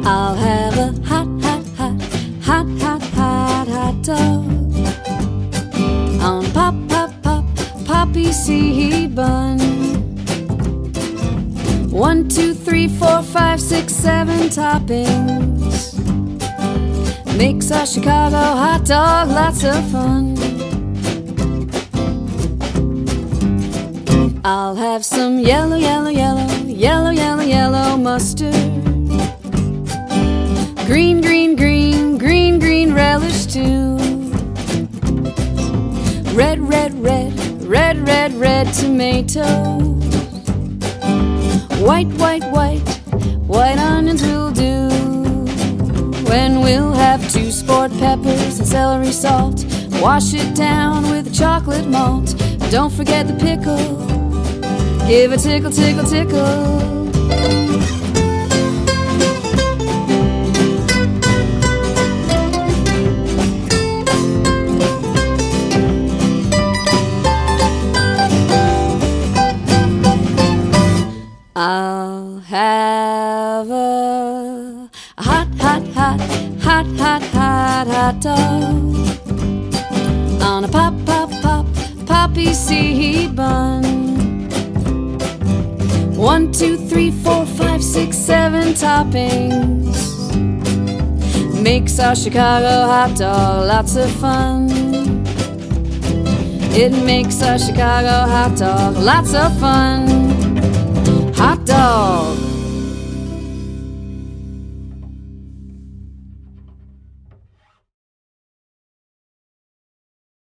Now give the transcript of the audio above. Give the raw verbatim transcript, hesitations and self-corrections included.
I'll have a hot, hot, hot, hot, hot, hot, hot dog on a pop, pop, pop, poppy seed bun. One, two, three, four, five, six, seven toppings makes our Chicago hot dog lots of fun. I'll have some yellow, yellow, yellow, yellow, yellow, yellow mustard. Green, green, green, green, green relish too. Red, red, red, red, red, red tomatoes. White, white, white, white onions will do. And we'll have two sport peppers and celery salt. Wash it down with chocolate malt. Don't forget the pickle. Give a tickle, tickle, tickle. I'll have a hot, hot, hot, hot, hot, hot, hot dog on a pop, pop, pop, poppy seed bun. One, two, three, four, five, six, seven toppings makes our Chicago hot dog lots of fun. It makes our Chicago hot dog lots of fun. Hot dog.